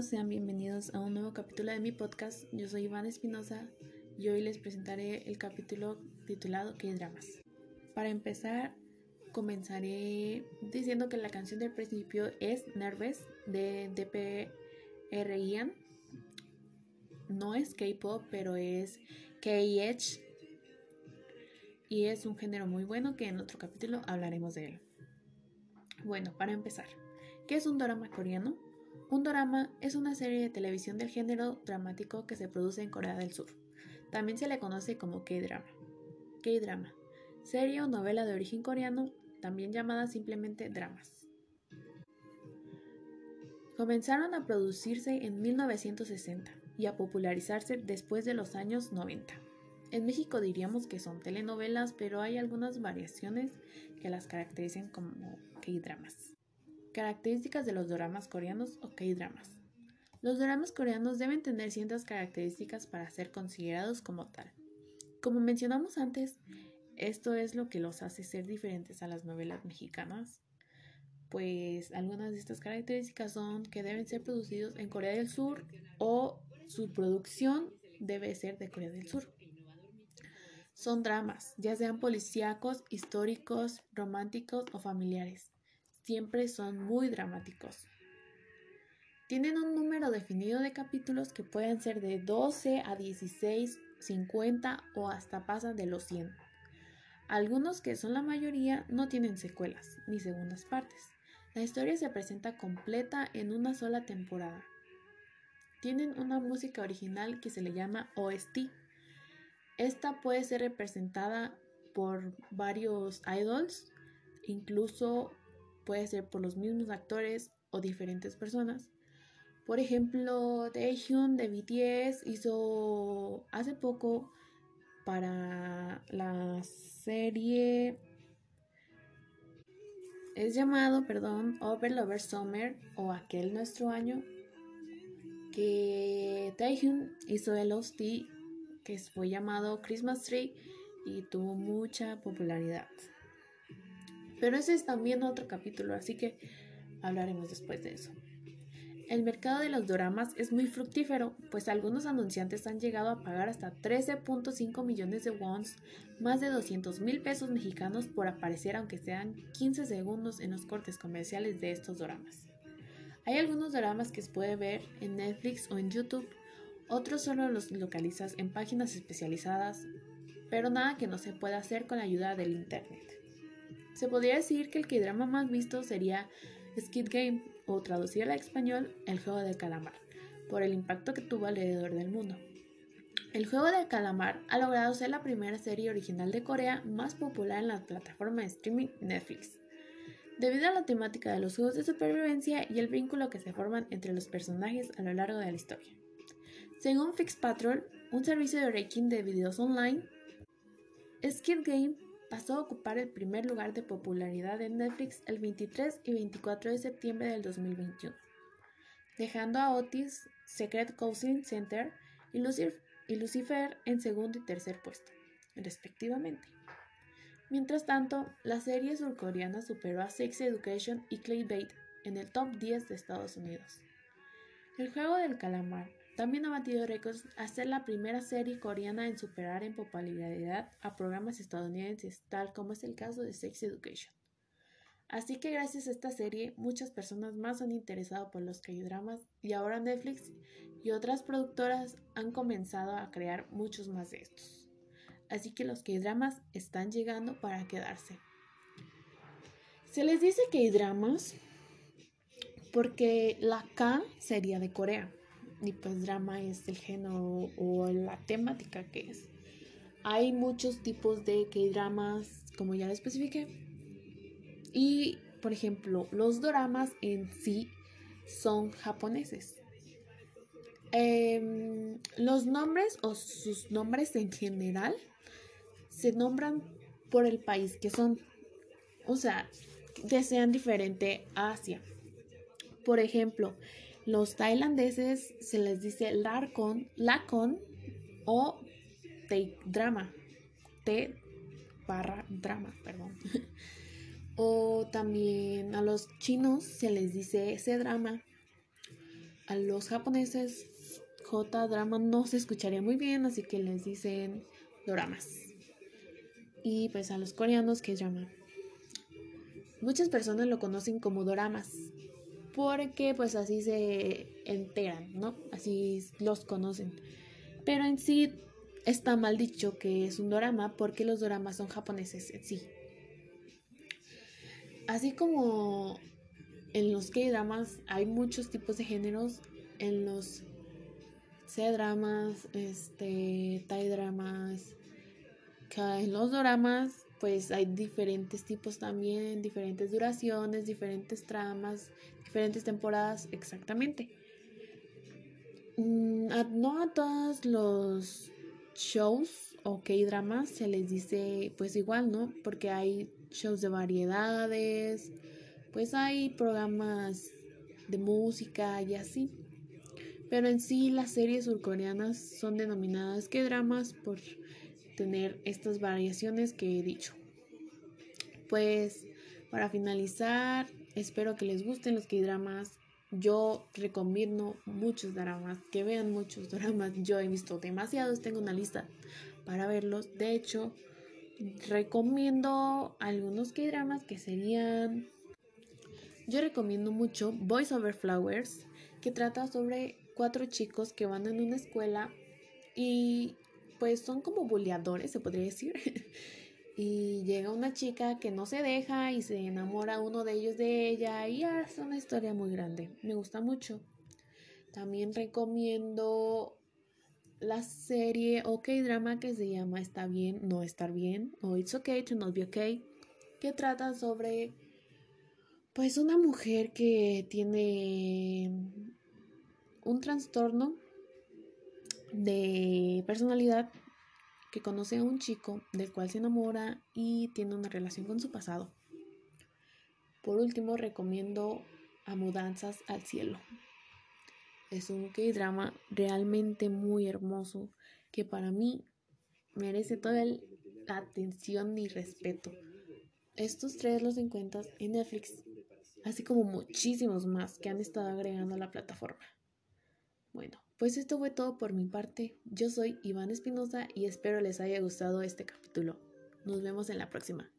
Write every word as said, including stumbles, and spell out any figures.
todos, sean bienvenidos a un nuevo capítulo de mi podcast. Yo soy Iván Espinosa y hoy les presentaré el capítulo titulado K-Dramas. Para empezar, comenzaré diciendo que la canción del principio es Nervous de D P R Ian. No es K-pop, pero es K-H y es un género muy bueno que en otro capítulo hablaremos de él. Bueno, para empezar, ¿qué es un dorama coreano? Un dorama es una serie de televisión del género dramático que se produce en Corea del Sur. También se le conoce como K-drama. K-drama, serie o novela de origen coreano, también llamada simplemente dramas. Comenzaron a producirse en mil novecientos sesenta y a popularizarse después de los años noventa. En México diríamos que son telenovelas, pero hay algunas variaciones que las caracterizan como K-dramas. Características de los doramas coreanos o K-dramas. Los doramas coreanos deben tener ciertas características para ser considerados como tal. Como mencionamos antes, esto es lo que los hace ser diferentes a las novelas mexicanas, pues algunas de estas características son que deben ser producidos en Corea del Sur o su producción debe ser de Corea del Sur. Son dramas, ya sean policíacos, históricos, románticos o familiares. Siempre son muy dramáticos. Tienen un número definido de capítulos que pueden ser de doce a dieciséis, cincuenta o hasta pasan de los cien. Algunos, que son la mayoría, no tienen secuelas ni segundas partes. La historia se presenta completa en una sola temporada. Tienen una música original que se le llama O S T. Esta puede ser representada por varios idols, incluso puede ser por los mismos actores o diferentes personas. Por ejemplo, Taehyun de B T S hizo hace poco para la serie, es llamado, perdón, Over Lover Summer o Aquel Nuestro Año, que Taehyun hizo el O S T que fue llamado Christmas Tree y tuvo mucha popularidad. Pero ese es también otro capítulo, así que hablaremos después de eso. El mercado de los doramas es muy fructífero, pues algunos anunciantes han llegado a pagar hasta trece punto cinco millones de wons, más de doscientos mil pesos mexicanos, por aparecer aunque sean quince segundos en los cortes comerciales de estos doramas. Hay algunos doramas que se puede ver en Netflix o en YouTube, otros solo los localizas en páginas especializadas, pero nada que no se pueda hacer con la ayuda del internet. Se podría decir que el K-drama más visto sería Squid Game, o traducido al español, El Juego del Calamar, por el impacto que tuvo alrededor del mundo. El Juego del Calamar ha logrado ser la primera serie original de Corea más popular en la plataforma de streaming Netflix, debido a la temática de los juegos de supervivencia y el vínculo que se forman entre los personajes a lo largo de la historia. Según Fixpatrol, un servicio de ranking de videos online, Squid Game pasó a ocupar el primer lugar de popularidad en Netflix el veintitrés y veinticuatro de septiembre del dos mil veintiuno, dejando a Otis, Secret Counseling Center y Lucifer en segundo y tercer puesto, respectivamente. Mientras tanto, la serie surcoreana superó a Sex Education y Clickbait en el top diez de Estados Unidos. El Juego del Calamar también ha batido récords al ser la primera serie coreana en superar en popularidad a programas estadounidenses, tal como es el caso de Sex Education. Así que gracias a esta serie, muchas personas más se han interesado por los K-dramas y ahora Netflix y otras productoras han comenzado a crear muchos más de estos. Así que los K-dramas están llegando para quedarse. Se les dice K-dramas porque la K sería de Corea. Y pues drama es el género o la temática que es. Hay muchos tipos de K-dramas, como ya lo especifiqué. Y, por ejemplo, los doramas en sí son japoneses. Eh, los nombres o sus nombres en general se nombran por el país que son. O sea, desean diferente a Asia. Por ejemplo, los tailandeses se les dice Larkon, Lakon o T-drama, T barra drama, perdón. O también a los chinos se les dice C-drama. a los japoneses J-drama no se escucharía muy bien, así que les dicen doramas. Y pues a los coreanos K-drama. Muchas personas lo conocen como doramas porque pues así se enteran, ¿no? Así los conocen. Pero en sí está mal dicho que es un dorama porque los doramas son japoneses en sí. Así como en los K-dramas hay muchos tipos de géneros, en los C-dramas, este, Thai-dramas, en los doramas pues hay diferentes tipos también, diferentes duraciones, diferentes tramas, diferentes temporadas, exactamente. Mm, a, no a todos los shows o K-dramas se les dice pues igual, ¿no? Porque hay shows de variedades, pues hay programas de música y así. Pero en sí las series surcoreanas son denominadas K-dramas por tener estas variaciones que he dicho. Pues para finalizar, espero que les gusten los K-dramas. Yo recomiendo muchos dramas, que vean muchos dramas. Yo he visto demasiados, tengo una lista para verlos. De hecho, recomiendo algunos K-dramas que serían... Yo recomiendo mucho Boys Over Flowers, que trata sobre cuatro chicos que van en una escuela y pues son como buleadores, se podría decir. Y llega una chica que no se deja y se enamora uno de ellos de ella y es una historia muy grande. Me gusta mucho. También recomiendo la serie o K-drama que se llama Está bien, no estar bien o It's okay to not be okay, que trata sobre pues una mujer que tiene un trastorno de personalidad, que conoce a un chico del cual se enamora y tiene una relación con su pasado. Por último, recomiendo A Mudanzas al Cielo. Es un K-drama realmente muy hermoso que para mí merece toda la atención y respeto. Estos tres los encuentras en Netflix, así como muchísimos más que han estado agregando a la plataforma. Bueno, pues esto fue todo por mi parte. Yo soy Iván Espinosa y espero les haya gustado este capítulo. Nos vemos en la próxima.